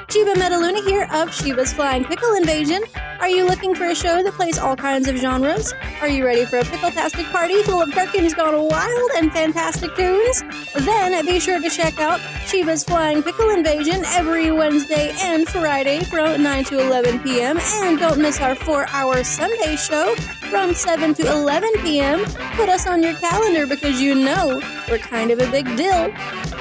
Shiva Metaluna here of Shiva's Flying Pickle Invasion. Are you looking for a show that plays all kinds of genres? Are you ready for a pickle-tastic party full of gherkins gone wild and fantastic tunes? Then be sure to check out Shiva's Flying Pickle Invasion every Wednesday and Friday from 9 to 11 p.m. And don't miss our 4-hour Sunday show from 7 to 11 p.m. Put us on your calendar because you know we're kind of a big deal.